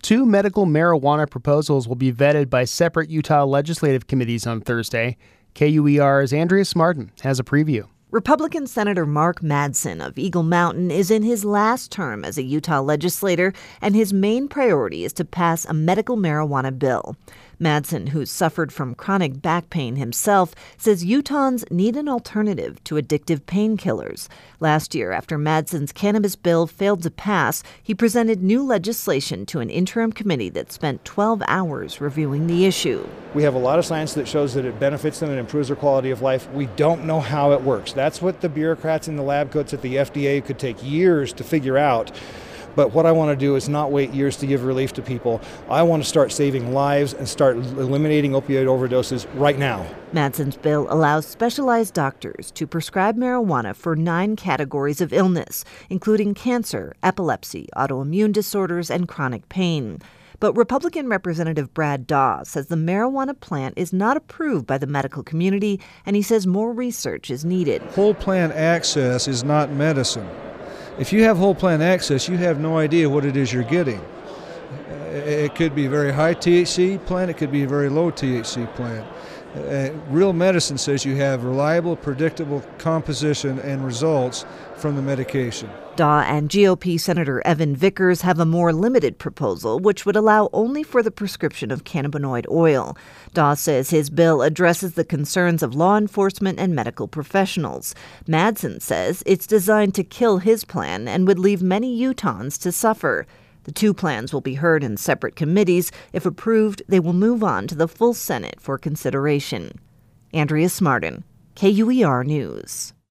Two medical marijuana proposals will be vetted by separate Utah legislative committees on Thursday. KUER's Andrea Smartin has a preview. Republican Senator Mark Madsen of Eagle Mountain is in his last term as a Utah legislator, and his main priority is to pass a medical marijuana bill. Madsen, who's suffered from chronic back pain himself, says Utahns need an alternative to addictive painkillers. Last year, after Madsen's cannabis bill failed to pass, he presented new legislation to an interim committee that spent 12 hours reviewing the issue. We have a lot of science that shows that it benefits them and improves their quality of life. We don't know how it works. That's what the bureaucrats in the lab coats at the FDA could take years to figure out. But what I want to do is not wait years to give relief to people. I want to start saving lives and start eliminating opioid overdoses right now. Madsen's bill allows specialized doctors to prescribe marijuana for 9 categories of illness, including cancer, epilepsy, autoimmune disorders, and chronic pain. But Republican Representative Brad Daw says the marijuana plant is not approved by the medical community, and he says more research is needed. Whole plant access is not medicine. If you have whole plant access, you have no idea what it is you're getting. It could be a very high THC plant, it could be a very low THC plant. Real medicine says you have reliable, predictable composition and results from the medication. Daw and GOP Senator Evan Vickers have a more limited proposal, which would allow only for the prescription of cannabinoid oil. Daw says his bill addresses the concerns of law enforcement and medical professionals. Madsen says it's designed to kill his plan and would leave many Utahns to suffer. The two plans will be heard in separate committees. If approved, they will move on to the full Senate for consideration. Andrea Smartin, KUER News.